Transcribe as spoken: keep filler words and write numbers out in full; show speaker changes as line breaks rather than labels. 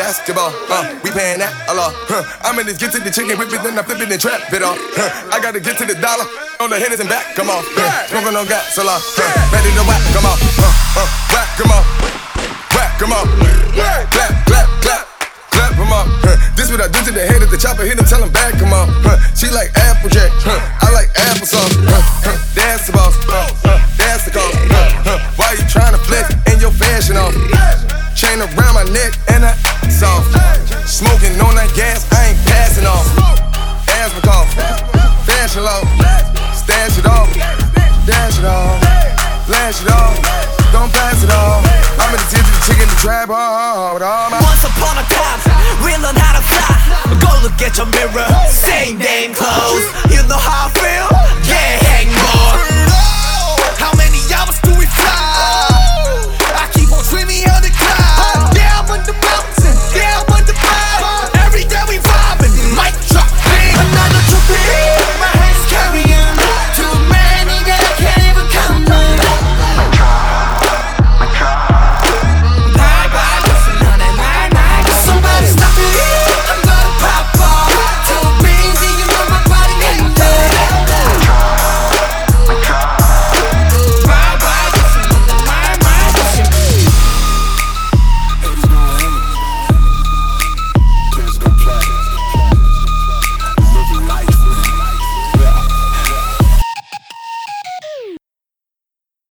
basketball. Uh, we paying that a lot. Huh. I'm in this get to the chicken, whip it, then I flip it and trap it off. Huh. I gotta get to the dollar on the hitters and back, come on. Huh. Smoking on gas a lot. Huh. Ready to whack, come on. Uh, uh, whack, come on. Whack, come on. Clap, clap, clap. Clap, come on. Huh. This what I do to the head of the chopper, hit him, tell him back, come on. Huh. She like Applejack, huh. I like applesauce. Huh. Huh. That's the boss, huh. Huh. That's the call. Huh. Huh. Why you tryna flex in your fashion off? Chain around my neck and I soft. Smoking on that gas, I ain't passing off. Asthma cough, fashion low. Stash it off, dash it off, flash it off, don't pass it off. I'm in the tip of the chicken, the trap hard with all my.
Once upon a time, we learned how to fly. Go look at your mirror, same damn clothes. You know how I feel? Yeah, hang more.